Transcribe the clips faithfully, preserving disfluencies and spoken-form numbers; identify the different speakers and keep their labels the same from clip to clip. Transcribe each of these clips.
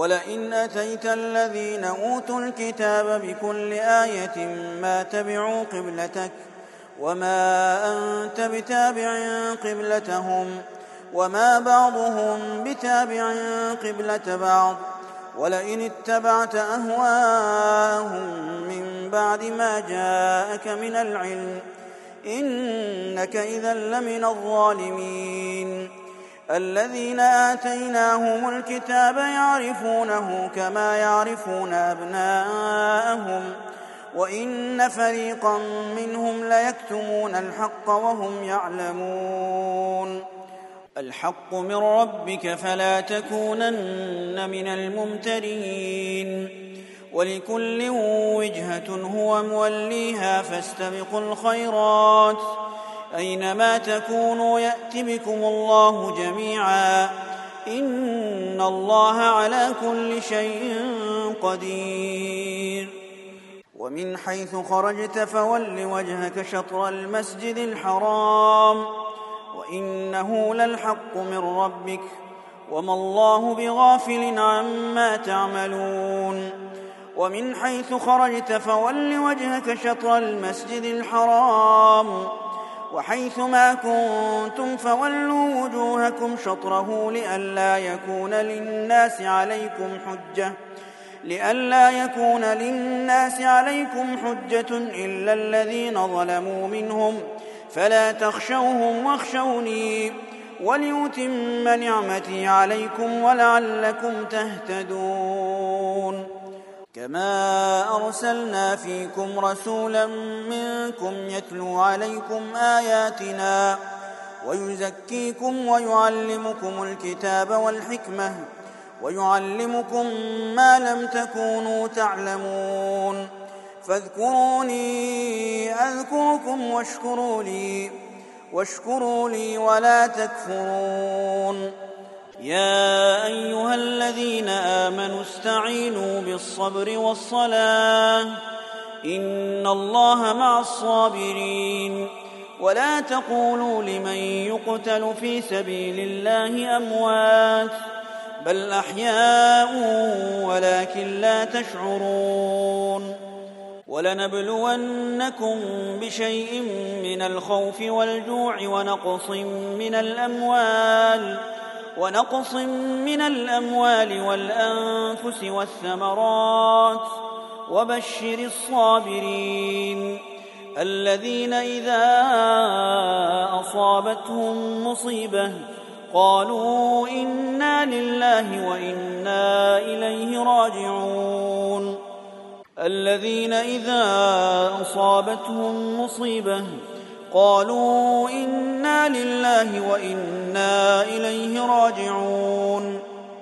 Speaker 1: ولئن أتيت الذين أوتوا الكتاب بكل آية ما تبعوا قبلتك وما أنت بتابع قبلتهم وما بعضهم بتابع قبلة بعض ولئن اتبعت أهواءهم من بعد ما جاءك من العلم إنك إذا لمن الظالمين. الذين آتيناهم الكتاب يعرفونه كما يعرفون أبناءهم وإن فريقا منهم ليكتمون الحق وهم يعلمون. الحق من ربك فلا تكونن من الممترين. ولكل وجهة هو موليها فاستبقوا الخيرات أينما تكونوا يأت بكم الله جميعا إن الله على كل شيء قدير. ومن حيث خرجت فول وجهك شطر المسجد الحرام وإنه للحق من ربك وما الله بغافل عما تعملون. ومن حيث خرجت فول وجهك شطر المسجد الحرام وحيث ما كنتم فولوا وجوهكم شطره لئلا يكون للناس عليكم حجة لئلا يكون للناس عليكم حجة إلا الذين ظلموا منهم فلا تخشوهم واخشوني وليتم نعمتي عليكم ولعلكم تهتدون. كما أرسلنا فيكم رسولا منكم يتلو عليكم آياتنا ويزكيكم ويعلمكم الكتاب والحكمة ويعلمكم ما لم تكونوا تعلمون فاذكروني أذكركم واشكروا لي واشكروا لي ولا تكفرون. يا أيها الذين آمنوا استعينوا بالصبر والصلاة إن الله مع الصابرين. ولا تقولوا لمن يقتل في سبيل الله أموات بل أحياء ولكن لا تشعرون. ولنبلونكم بشيء من الخوف والجوع ونقص من الأموال ونقص من الأموال والأنفس والثمرات وبشر الصابرين الذين إذا أصابتهم مصيبة قالوا إنا لله وإنا إليه راجعون. الذين إذا أصابتهم مصيبة قالوا إنا لله وإنا إليه راجعون.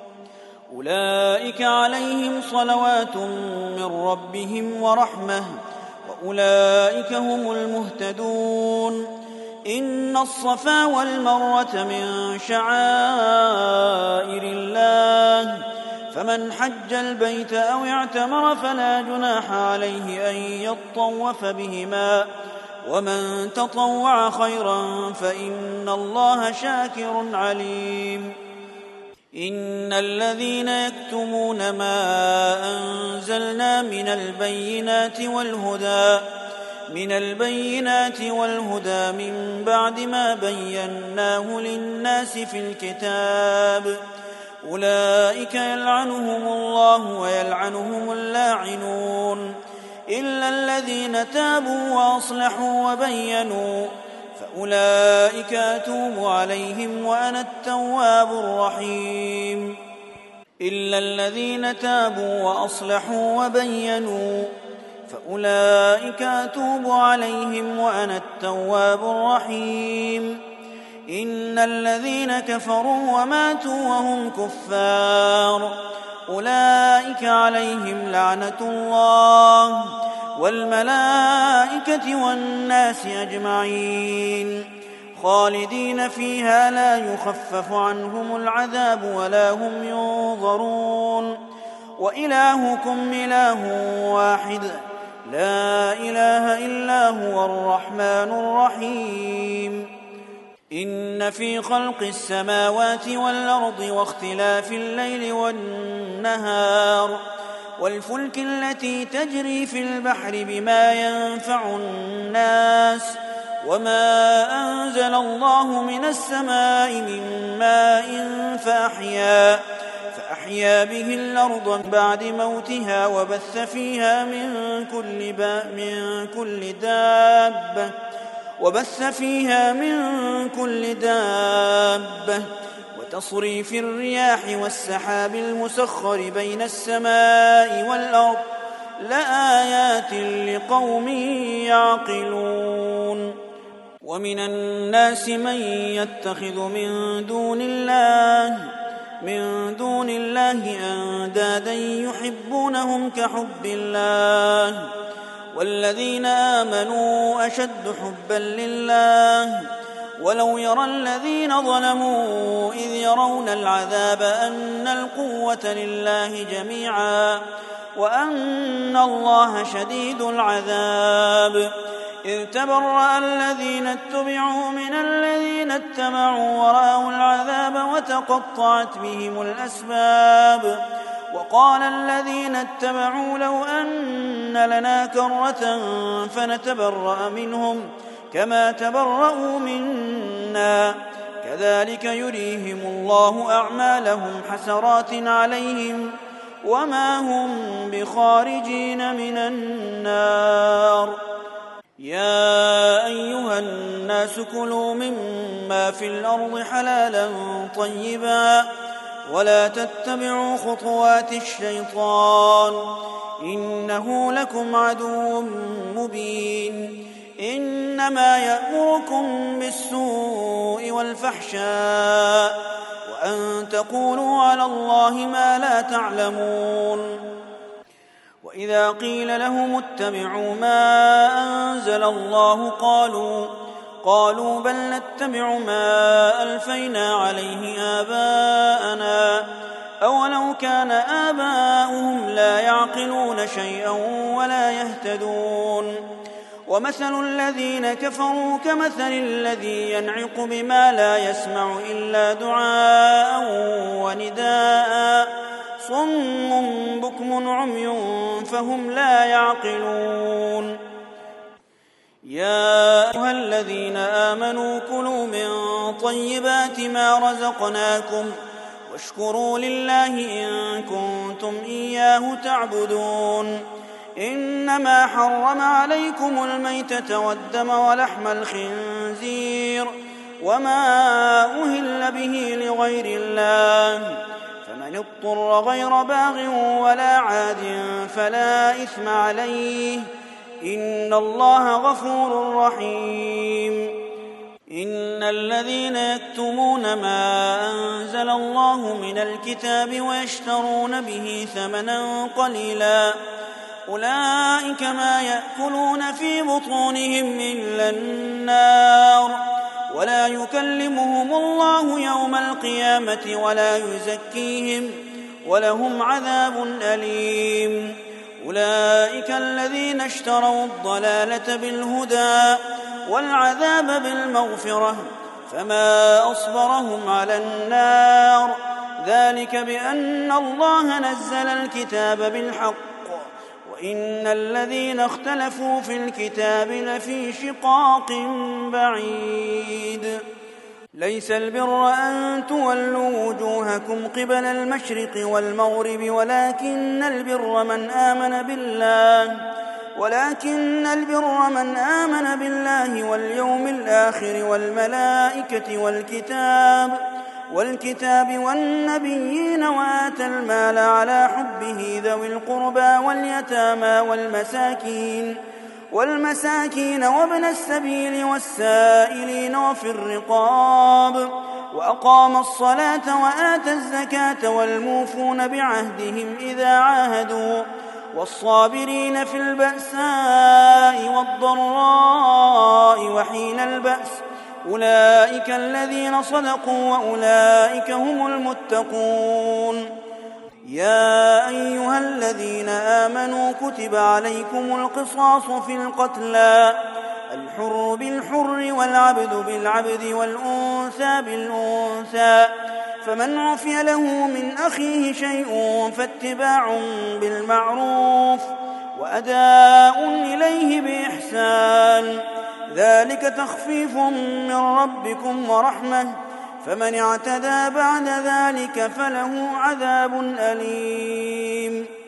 Speaker 1: أولئك عليهم صلوات من ربهم ورحمة وأولئك هم المهتدون. إن الصفا والمروة من شعائر الله فمن حج البيت أو اعتمر فلا جناح عليه أن يطوف بهما ومن تطوع خيرا فإن الله شاكر عليم. إن الذين يكتمون ما أنزلنا من البينات والهدى من البينات والهدى من بعد ما بيناه للناس في الكتاب أولئك يلعنهم الله ويلعنهم اللاعنون إلا الذين تابوا وأصلحوا وبينوا فأولئك أتوب عليهم وأنا التواب الرحيم. إلا الذين تابوا وأصلحوا وبينوا فأولئك أتوب عليهم وأنا التواب الرحيم. إن الذين كفروا وماتوا وهم كفار أولئك عليهم لعنة الله والملائكة والناس أجمعين خالدين فيها لا يخفف عنهم العذاب ولا هم ينظرون. وإلهكم إله واحد لا إله إلا هو الرحمن الرحيم. إن في خلق السماوات والأرض واختلاف الليل والنهار والفلك التي تجري في البحر بما ينفع الناس وما أنزل الله من السماء من ماء فأحيا, فأحيا به الأرض بعد موتها وبث فيها من كل, من كل دابة وبث فيها من كل دابة وتصريف الرياح والسحاب المسخر بين السماء والأرض لآيات لقوم يعقلون. ومن الناس من يتخذ من دون الله من دون الله أندادا يحبونهم كحب الله والذين آمنوا أشد حبا لله ولو يرى الذين ظلموا إذ يرون العذاب أن القوة لله جميعا وأن الله شديد العذاب إذ تبرأ الذين اتبعوا من الذين اتبعوا ورأوا العذاب وتقطعت بهم الأسباب وقال الذين اتبعوا لو أن لنا كرة فنتبرأ منهم كما تبرأوا منا كذلك يريهم الله أعمالهم حسرات عليهم وما هم بخارجين من النار. يا أيها الناس كلوا مما في الأرض حلالا طيبا ولا تتبعوا خطوات الشيطان إنه لكم عدو مبين إنما يأمركم بالسوء والفحشاء وأن تقولوا على الله ما لا تعلمون. وإذا قيل لهم اتبعوا ما أنزل الله قالوا قالوا بل نتبع ما ألفينا عليه آباءنا أولو كان آباؤهم لا يعقلون شيئا ولا يهتدون. ومثل الذين كفروا كمثل الذي ينعق بما لا يسمع إلا دعاء ونداء صم بكم عمي فهم لا يعقلون. يا أيها الذين آمنوا كلوا من طيبات ما رزقناكم واشكروا لله إن كنتم إياه تعبدون. إنما حرم عليكم الميتة والدم ولحم الخنزير وما أهل به لغير الله فمن اضطر غير باغ ولا عاد فلا إثم عليه إن الله غفور رحيم. إن الذين يكتمون ما أنزل الله من الكتاب ويشترون به ثمنا قليلا أولئك ما يأكلون في بطونهم إلا النار ولا يكلمهم الله يوم القيامة ولا يزكيهم ولهم عذاب أليم. أولئك الذين اشتروا الضلالة بالهدى والعذاب بالمغفرة فما أصبرهم على النار ذلك بأن الله نزل الكتاب بالحق وإن الذين اختلفوا في الكتاب لفي شقاق بعيد. ليس البر أن تولوا وجوهكم قبل المشرق والمغرب ولكن البر من آمن بالله ولكن البر من آمن بالله واليوم الآخر والملائكة والكتاب والكتاب والنبيين وآتى المال على حبه ذوي القربى واليتامى والمساكين والمساكين وابن السبيل والسائلين وفي الرقاب وأقام الصلاة وآتى الزكاة والموفون بعهدهم إذا عاهدوا والصابرين في البأساء والضراء وحين البأس أولئك الذين صدقوا وأولئك هم المتقون. يا أيها الذين آمنوا كتب عليكم القصاص في القتلى الحر بالحر والعبد بالعبد والأنثى الأنثى بالأنثى، فمن عفي له من أخيه شيء فاتباع بالمعروف وأداء إليه بإحسان، ذلك تخفيف من ربكم ورحمة، فمن اعتدى بعد ذلك فله عذاب أليم.